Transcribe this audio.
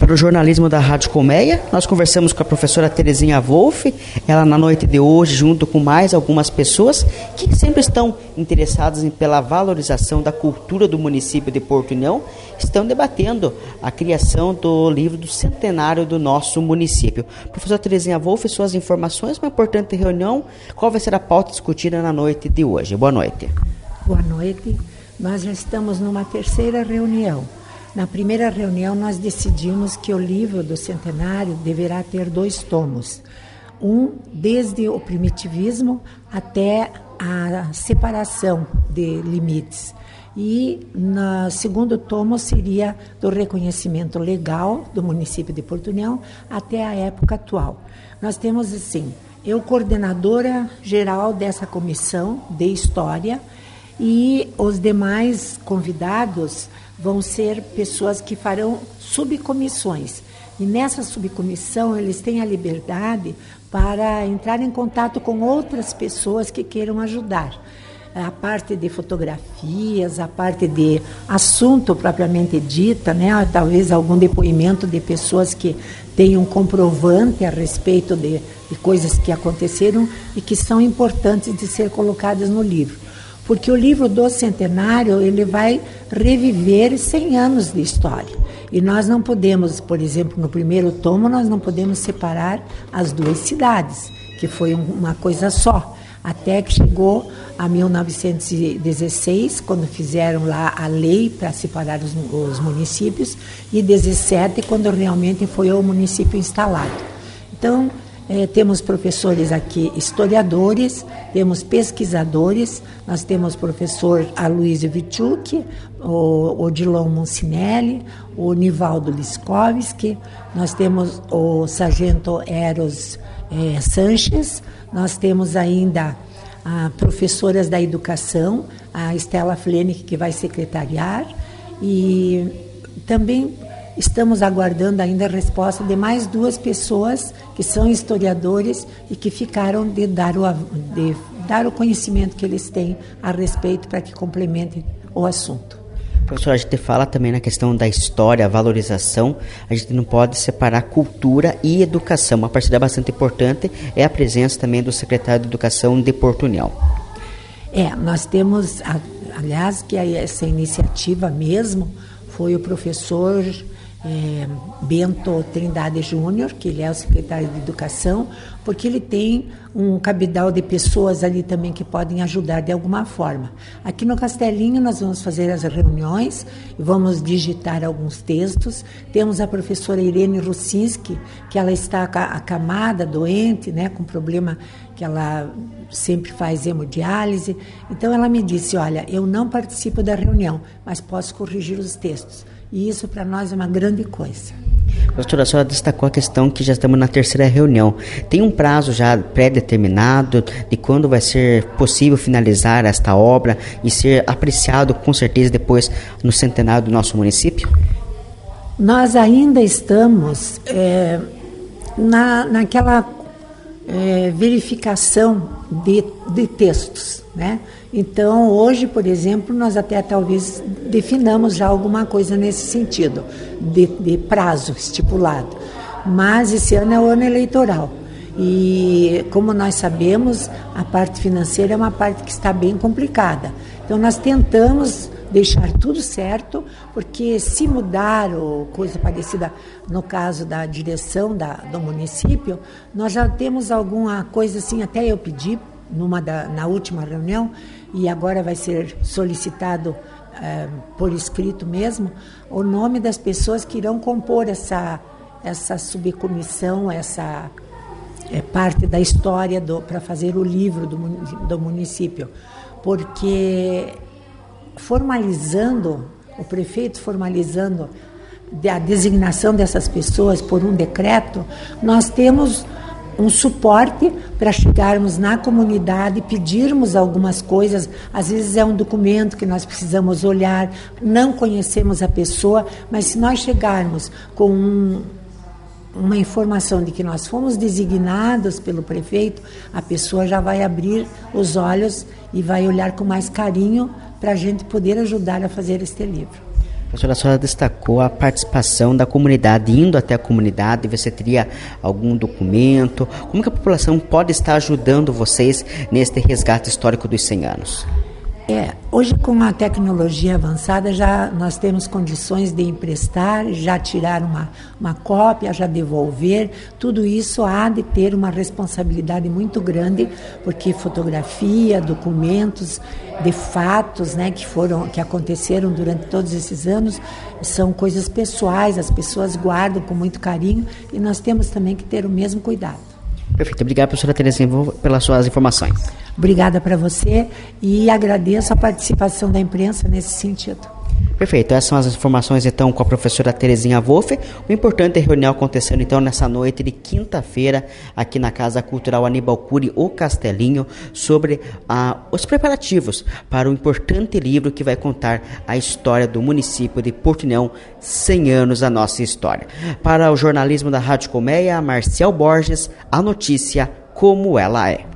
para o jornalismo da Rádio Colmeia. Nós conversamos com a professora Terezinha Wolff, ela na noite de hoje, junto com mais algumas pessoas que sempre estão interessadas pela valorização da cultura do município de Porto União, estão debatendo a criação do livro do centenário do nosso município. Professora Terezinha Wolff, suas informações, uma importante reunião, qual vai ser a pauta discutida na noite de hoje? Boa noite. Boa noite. Nós já estamos numa terceira reunião. Na primeira reunião, nós decidimos que o livro do centenário deverá ter 2 tomos. Um, desde o primitivismo até a separação de limites. E no segundo tomo seria do reconhecimento legal do município de Porto União até a época atual. Nós temos, assim, eu coordenadora geral dessa comissão de História, e os demais convidados vão ser pessoas que farão subcomissões. E nessa subcomissão eles têm a liberdade para entrar em contato com outras pessoas que queiram ajudar. A parte de fotografias, a parte de assunto propriamente dita, né? Talvez algum depoimento de pessoas que tenham comprovante a respeito de coisas que aconteceram e que são importantes de ser colocadas no livro. Porque o livro do centenário, ele vai reviver 100 anos de história. E nós não podemos, por exemplo, no primeiro tomo, nós não podemos separar as 2 cidades, que foi uma coisa só. Até que chegou a 1916, quando fizeram lá a lei para separar os municípios, e 17, quando realmente foi o município instalado. Então, temos professores aqui, historiadores, temos pesquisadores, nós temos o professor Aloysio Vichuk, o Odilon Moncinelli, o Nivaldo Liskovski, nós temos o sargento Eros Sanches, nós temos ainda professoras da educação, a Estela Flenick, que vai secretariar, e também estamos aguardando ainda a resposta de mais 2 pessoas que são historiadores e que ficaram de dar o conhecimento que eles têm a respeito para que complementem o assunto. Professor, a gente fala também na questão da história, a valorização, a gente não pode separar cultura e educação. Uma parceria bastante importante é a presença também do secretário de Educação de Porto União. Nós temos, aliás, que essa iniciativa mesmo foi o professor Bento Trindade Júnior, que ele é o secretário de Educação, porque ele tem um cabedal de pessoas ali também que podem ajudar de alguma forma. Aqui no Castelinho nós vamos fazer as reuniões e vamos digitar alguns textos. Temos a professora Irene Russinski, que ela está acamada, doente, né, com problema que ela sempre faz hemodiálise. Então ela me disse, olha, eu não participo da reunião, mas posso corrigir os textos. E isso para nós é uma grande coisa. Doutora, a senhora destacou a questão que já estamos na terceira reunião. Tem um prazo já pré-determinado de quando vai ser possível finalizar esta obra e ser apreciado com certeza depois no centenário do nosso município? Nós ainda estamos naquela verificação de textos, né? Então, hoje, por exemplo, nós até talvez definamos já alguma coisa nesse sentido, de prazo estipulado. Mas esse ano é o ano eleitoral. E, como nós sabemos, a parte financeira é uma parte que está bem complicada. Então, nós tentamos deixar tudo certo, porque se mudar ou coisa parecida, no caso da direção do município, nós já temos alguma coisa assim, até eu pedi na última reunião, e agora vai ser solicitado por escrito mesmo, o nome das pessoas que irão compor essa subcomissão, essa parte da história para fazer o livro do município, porque o prefeito formalizando a designação dessas pessoas por um decreto, nós temos um suporte para chegarmos na comunidade, pedirmos algumas coisas. Às vezes é um documento que nós precisamos olhar, não conhecemos a pessoa, mas se nós chegarmos com uma informação de que nós fomos designados pelo prefeito, a pessoa já vai abrir os olhos e vai olhar com mais carinho para a gente poder ajudar a fazer este livro. A senhora destacou a participação da comunidade, indo até a comunidade, você teria algum documento? Como que a população pode estar ajudando vocês neste resgate histórico dos 100 anos? Hoje com a tecnologia avançada já nós temos condições de emprestar, já tirar uma cópia, já devolver. Tudo isso há de ter uma responsabilidade muito grande, porque fotografia, documentos de fatos, né, que aconteceram durante todos esses anos são coisas pessoais, as pessoas guardam com muito carinho e nós temos também que ter o mesmo cuidado. Perfeito. Obrigado, professora Terezinha, pelas suas informações. Obrigada para você e agradeço a participação da imprensa nesse sentido. Perfeito. Essas são as informações, então, com a professora Terezinha Wolff. O importante é a reunião acontecendo, então, nessa noite de quinta-feira, aqui na Casa Cultural Aníbal Cury, o Castelinho, sobre os preparativos para o importante livro que vai contar a história do município de Portunhão, 100 anos da nossa história. Para o jornalismo da Rádio Colmeia, Marcial Borges, a notícia como ela é.